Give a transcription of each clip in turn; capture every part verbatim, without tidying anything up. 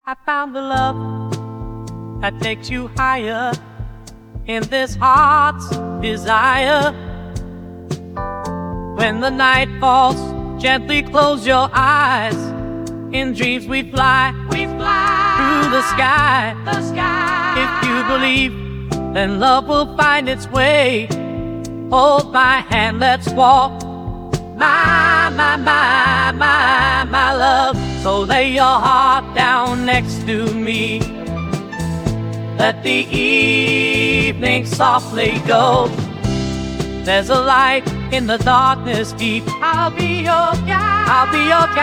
I found the love that takes you higher in this heart's desire. When the night falls, gently close your eyes. In dreams we fly, we fly through the sky, the sky. If you believe, then love will find its way. Hold my hand, let's walk. My, my, my, my, my love. So lay your heart down next to me. Let the evening softly go. There's a light in the darkness deep. I'll be your guide. I'll be your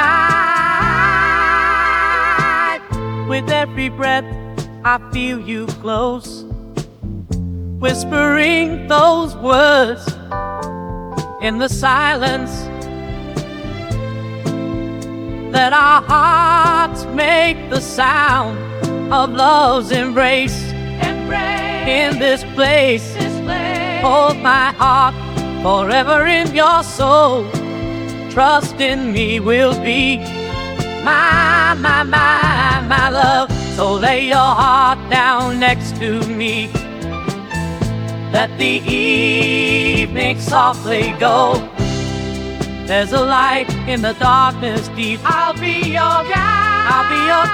guide. With every breath I feel you close, whispering those words in the silence. Let our hearts make the sound of love's embrace. Embrace. In this place, this place. Hold my heart forever in your soul. Trust in me will be my, my, my, my love. So lay your heart down next to me. Let the evening softly go. There's a light in the darkness deep. I'll be your guide. I'll be your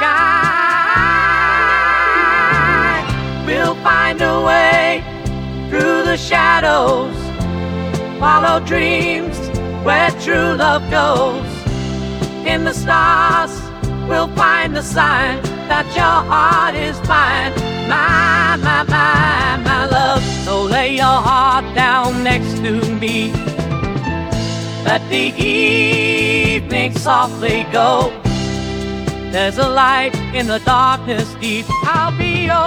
guide. We'll find a way through the shadows. Follow dreams where true love goes. In the stars, we'll find the sign that your heart is mine. My, my, my, my love. So lay your heart down next to me. Let the evening softly go. There's a light in the darkness deep. I'll be your